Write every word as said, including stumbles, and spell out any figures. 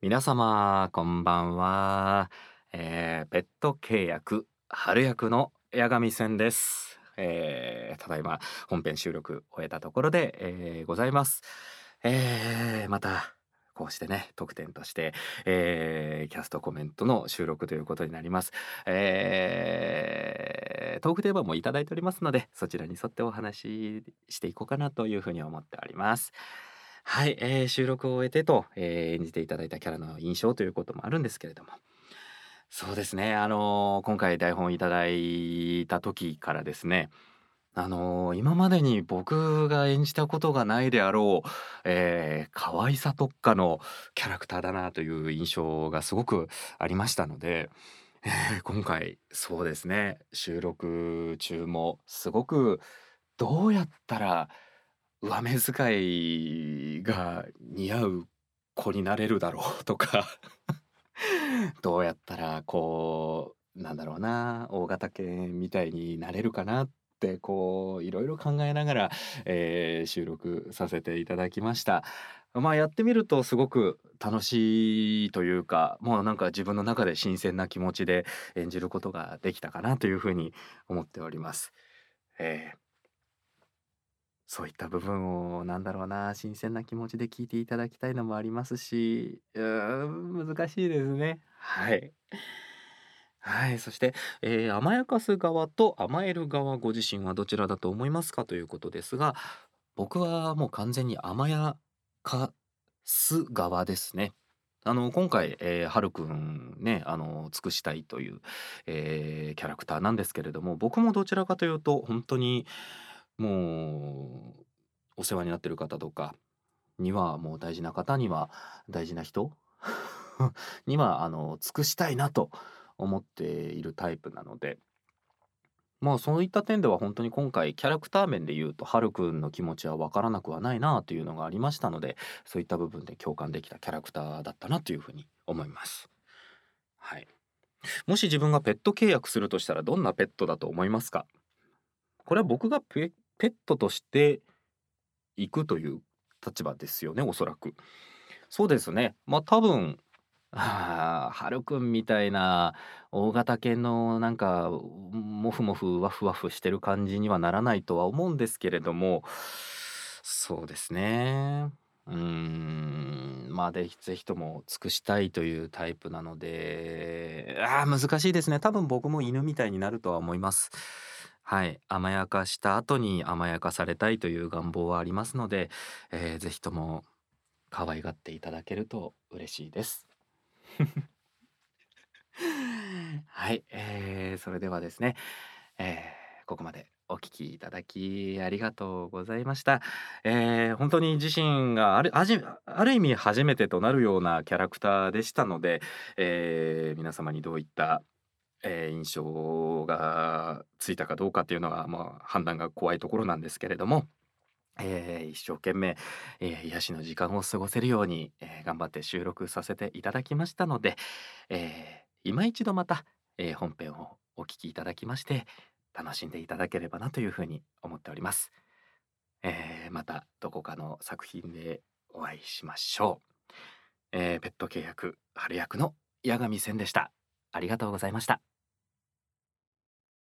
皆様こんばんは、えーペット契約春役の八神線です、えーただいま本編収録終えたところで、えーございます。えーまたこうしてね特典として、えーキャストコメントの収録ということになります。えートークテーマもいただいておりますので、そちらに沿ってお話ししていこうかなというふうに思っております。はい、えー収録を終えてと、えー演じていただいたキャラの印象ということもあるんですけれども、そうですね、あのー今回台本いただいた時からですね、あのー今までに僕が演じたことがないであろう、えー可愛さ特化のキャラクターだなという印象がすごくありましたので、えー今回そうですね、収録中もすごくどうやったら上目遣いが似合う子になれるだろうとかどうやったらこうなんだろうな、大型犬みたいになれるかなってこういろいろ考えながら、えー収録させていただきました。まあやってみるとすごく楽しいというか、もうなんか自分の中で新鮮な気持ちで演じることができたかなというふうに思っております。えーそういった部分をなんだろうな、新鮮な気持ちで聞いていただきたいのもありますし、うーん、難しいですね。はい。はい、そして、えー甘やかす側と甘える側、ご自身はどちらだと思いますかということですが、僕はもう完全に甘やかす側ですね。あの今回、えー、はるくんね、あの尽くしたいという、えーキャラクターなんですけれども、僕もどちらかというと本当にもうお世話になってる方とかには、もう大事な方には大事な人にはあの尽くしたいなと思っているタイプなので、まあそういった点では本当に今回キャラクター面で言うとハルくんの気持ちは分からなくはないなというのがありましたので、そういった部分で共感できたキャラクターだったなというふうに思います。はい。もし自分がペット契約するとしたらどんなペットだと思いますか？これは僕がペペットとして行くという立場ですよね、おそらく。そうですね。ま、多分、ああ、はるくんみたいな大型犬のなんか、モフモフワフワフしてる感じにはならないとは思うんですけれども、そうですね。うーん、まあ、で、ぜひとも尽くしたいというタイプなので、ああ、難しいですね。多分僕も犬みたいになるとは思います。はい、甘やかした後に甘やかされたいという願望はありますので、えーぜひとも可愛がっていただけると嬉しいです。はい、えーそれではですね、えーここまでお聞きいただきありがとうございました。えー本当に自身があるあじある意味初めてとなるようなキャラクターでしたので、えー皆様にどういった、えー印象がついたかどうかっていうのは、まあ、判断が怖いところなんですけれども、えー一生懸命、えー癒しの時間を過ごせるように、えー頑張って収録させていただきましたので、えー今一度また、えー本編をお聞きいただきまして楽しんでいただければなというふうに思っております。えーまたどこかの作品でお会いしましょう。えーペット契約春役の八神千でした。ありがとうございました。